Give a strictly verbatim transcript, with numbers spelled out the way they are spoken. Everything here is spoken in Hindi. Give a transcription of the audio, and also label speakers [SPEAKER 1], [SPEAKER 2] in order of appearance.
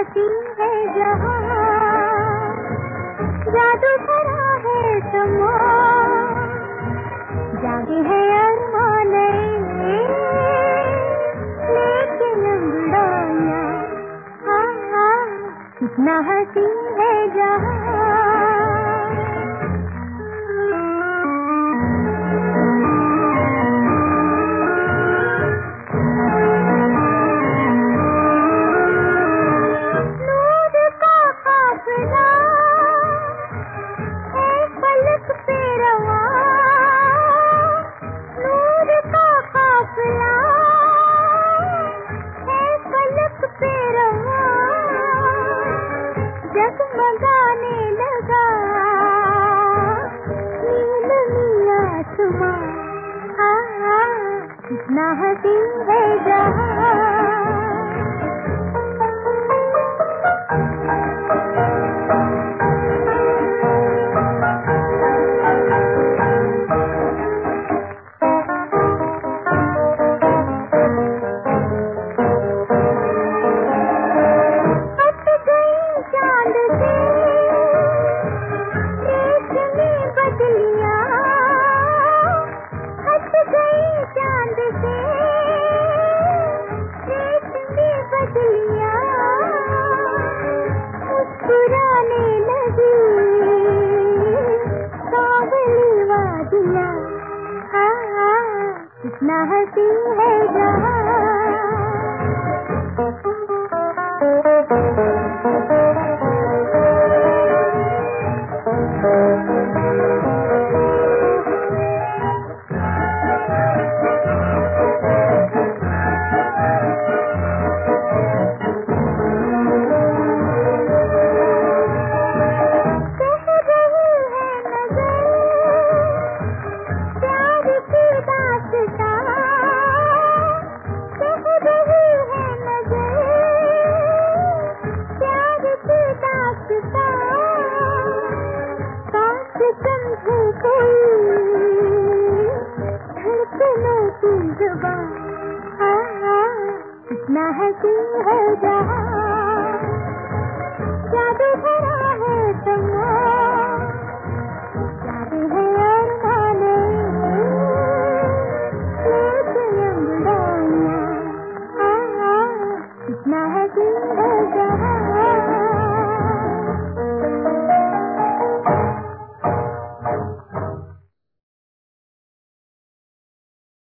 [SPEAKER 1] हसी है जहाँ, जादू भरा है समा, जागे है अरमान लेकिन अंगड़ाइयाँ, हाँ हाँ कितना हसी है जहाँ। जगमगाने लगा नील नीला आसमां, हाँ कितना हसी है जहाँ। कितना हसी है जहाँ। कितना हसी है जहाँ, जादू